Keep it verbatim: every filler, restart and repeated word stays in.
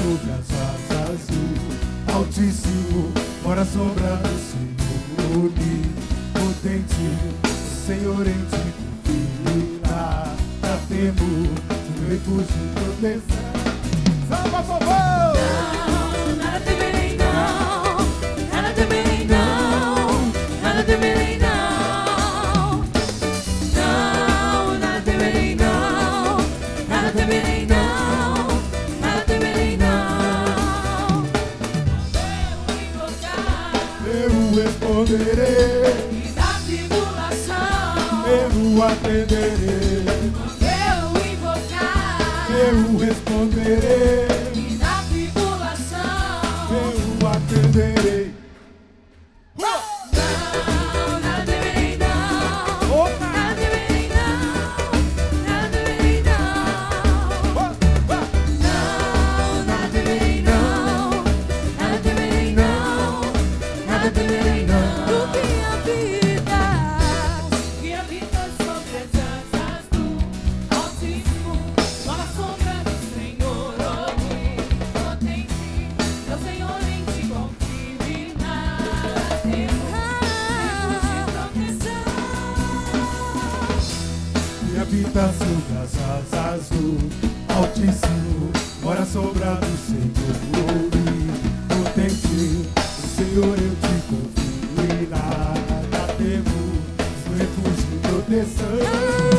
sobre as asas do Altíssimo, mora à sombra do Senhor onipotente. O Senhor em ti confio, nada temo, no refúgio e proteção. Salva, por favor! Não, nada temerei não, nada temerei não, nada temerei não. Não, nada temerei não, nada temerei não, nada temerei não. Eu responderei, E da tribulação eu atenderei, eu invocar. eu responderei, E da tribulação eu atenderei. não, nada temerei não, Oh, nada temerei não, nada temerei não. Não, nada temerei não, nada temerei não, nada temerei não. Tu que habitas, que habitas sobre as asas do Altíssimo, mora à sombra do Senhor onipotente. Meu Senhor em ti confio e nada temo, refúgio e proteção. e habita sobre as asas do Altíssimo, mora à sombra do Senhor onipotente. O Senhor eu te confio e nada temo, no refúgio e proteção.